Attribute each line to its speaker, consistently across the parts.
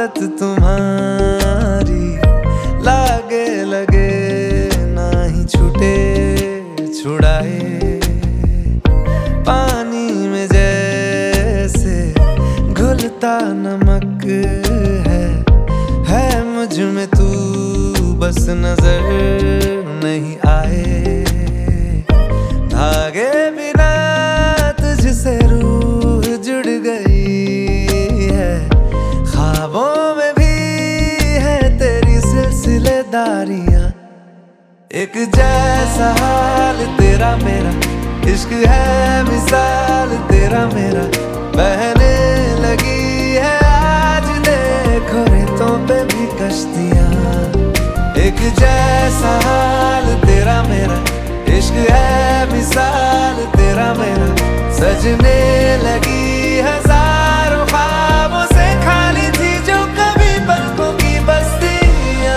Speaker 1: आदत तुम्हारी लागे लगे ना ही छूटे छुड़ाए। पानी में जैसे घुलता नमक है मुझ में तू बस नजर नहीं आए। धागे बिना तुझसे रूह जुड़ गई है, ख्वाबों में भी है तेरी सिलसिलेदारियां। एक जैसा हाल तेरा मेरा, इश्क है मिसाल तेरा मेरा, बहने लगी है आज देखो रेतों पे भी कश्तियां। एक जैसा हाल तेरा मेरा, इश्क है मिसाल तेरा मेरा, सजने लगी हजारों ख्वाबों से खाली थी जो कभी पलकों की बस्तियां।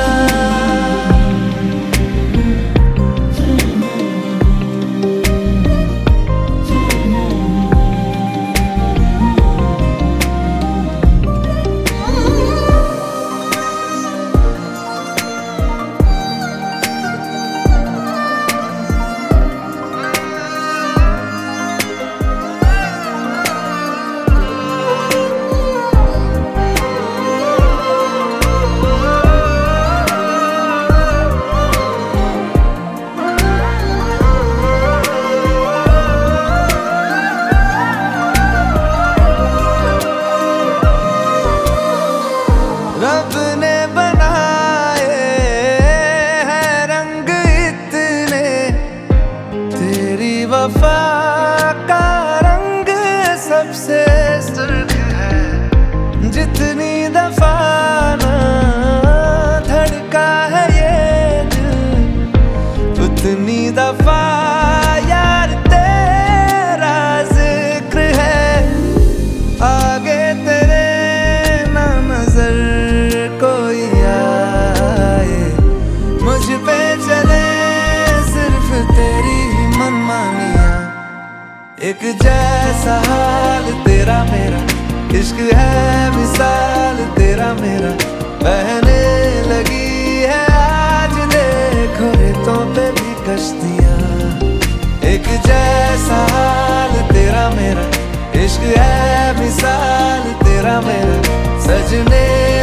Speaker 1: रब ने बनाए हैं रंग इतने, तेरी वफा का रंग सबसे सुर्ख है। जितनी दफा ना धड़का है ये दिल, उतनी दफा यार तेरा जिक्र है। आगे तेरे ना नजर कोई आए, मुझ पे चले सिर्फ तेरी मनमानियां। एक जैसा हाल तेरा मेरा, इश्क है मिसाल तेरा मेरा, बहने लगी है आज देखो रेतों पे भी कश्तियां। एक जैसा हाल तेरा मेरा, इश्क है मिसाल तेरा मेरा, सजने